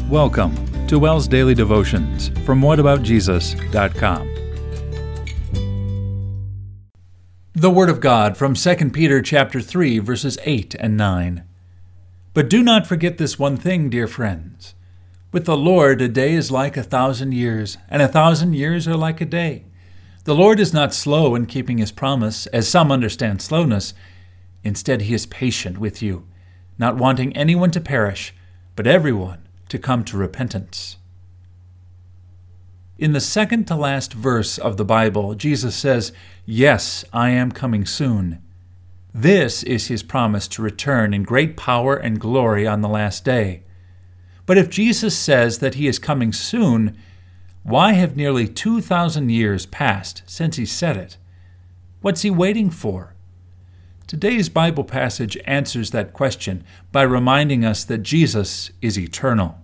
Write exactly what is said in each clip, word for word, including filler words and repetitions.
Welcome to WELS Daily Devotions from what about jesus dot com. The Word of God from Second Peter chapter three, verses eight and nine. But do not forget this one thing, dear friends. With the Lord, a day is like a thousand years, and a thousand years are like a day. The Lord is not slow in keeping his promise, as some understand slowness. Instead, he is patient with you, not wanting anyone to perish, but everyone to come to repentance. In the second to last verse of the Bible, Jesus says, "Yes, I am coming soon." This is his promise to return in great power and glory on the last day. But if Jesus says that he is coming soon, why have nearly two thousand years passed since he said it? What's he waiting for? Today's Bible passage answers that question by reminding us that Jesus is eternal.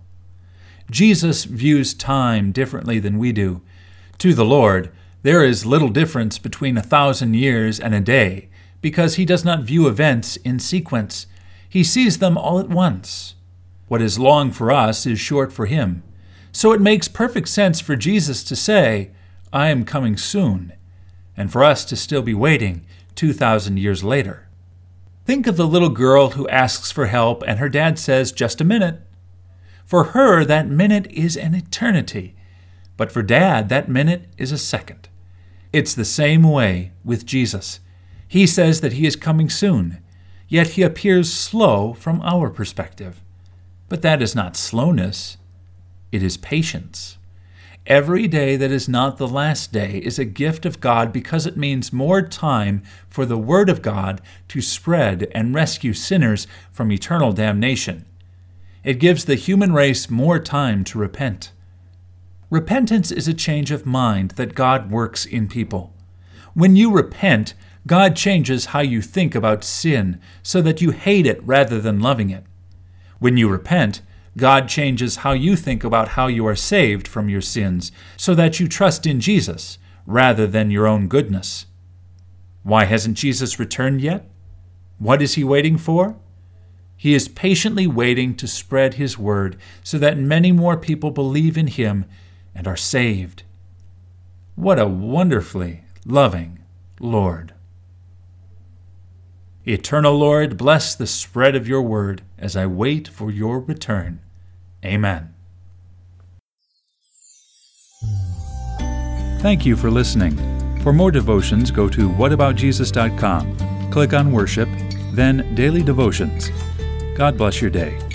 Jesus views time differently than we do. To the Lord, there is little difference between a thousand years and a day, because he does not view events in sequence. He sees them all at once. What is long for us is short for him. So it makes perfect sense for Jesus to say, "I am coming soon," and for us to still be waiting two thousand years later. Think of the little girl who asks for help and her dad says, "Just a minute." For her, that minute is an eternity, but for Dad, that minute is a second. It's the same way with Jesus. He says that he is coming soon, yet he appears slow from our perspective. But that is not slowness, it is patience. Every day that is not the last day is a gift of God because it means more time for the Word of God to spread and rescue sinners from eternal damnation. It gives the human race more time to repent. Repentance is a change of mind that God works in people. When you repent, God changes how you think about sin so that you hate it rather than loving it. When you repent, God changes how you think about how you are saved from your sins so that you trust in Jesus rather than your own goodness. Why hasn't Jesus returned yet? What is he waiting for? He is patiently waiting to spread his word so that many more people believe in him and are saved. What a wonderfully loving Lord. Eternal Lord, bless the spread of your word as I wait for your return. Amen. Thank you for listening. For more devotions, go to what about jesus dot com. Click on Worship, then Daily Devotions. God bless your day.